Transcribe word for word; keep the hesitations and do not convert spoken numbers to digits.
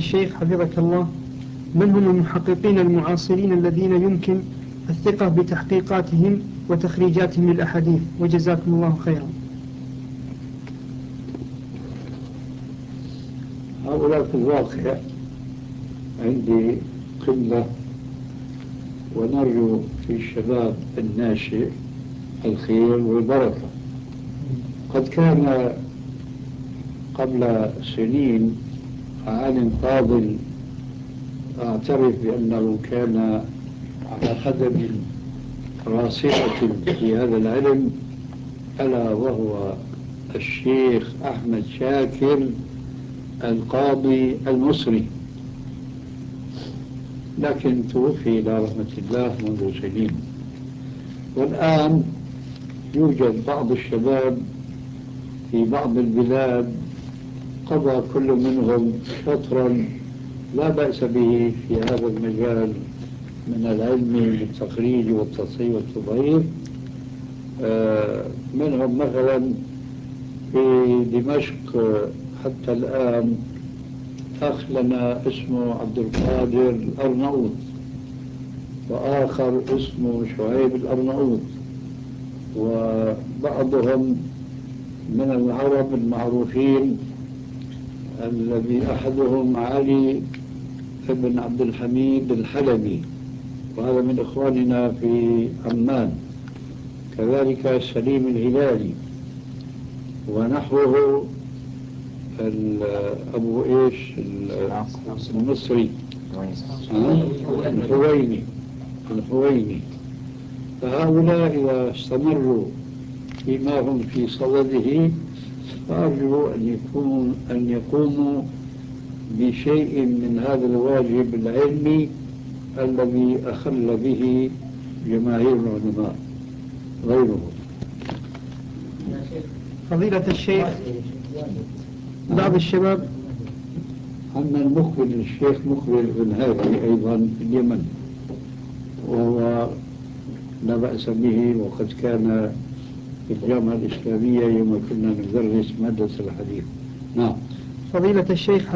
الشيخ حفظك الله، من هم المحققين المعاصرين الذين يمكن الثقة بتحقيقاتهم وتخريجاتهم للأحاديث؟ وجزاكم الله خيرا. هؤلاء في الواقع عندي قلة، ونرجو في الشباب الناشئ الخير والبركة. قد كان قبل سنين عالم فاضل أعترف بأنه كان على قدم راسخة في هذا العلم، ألا وهو الشيخ أحمد شاكر القاضي المصري، لكن توفي إلى رحمة الله منذ سنين. والآن يوجد بعض الشباب في بعض البلاد قضى كل منهم شطرا لا بأس به في هذا المجال من العلم بالتخريج والتصحيح والتضعيف. منهم مثلا في دمشق حتى الآن أخ لنا اسمه عبد القادر الأرناؤوط، وآخر اسمه شعيب الأرناؤوط، وبعضهم من العرب المعروفين الذي أحدهم علي بن عبد الحميد الحلبي، وهذا من إخواننا في عمان، كذلك سليم الهلالي، ونحوه أبو إيش المصري الحويني الحويني. فهؤلاء إذا استمروا فيما هم في صدده فأرجو أن يكون أن يقوموا بشيء من هذا الواجب العلمي الذي أخل به جماهير العلماء غيرهم. فضيلة الشيخ، بعض الشباب عندنا المقبل الشيخ مقبل بن هادي أيضا في اليمن، وهو لا بأس به، وقد كان في الجامعة الإسلامية يوم كنا ندرس مادة الحديث. نعم. فضيلة الشيخ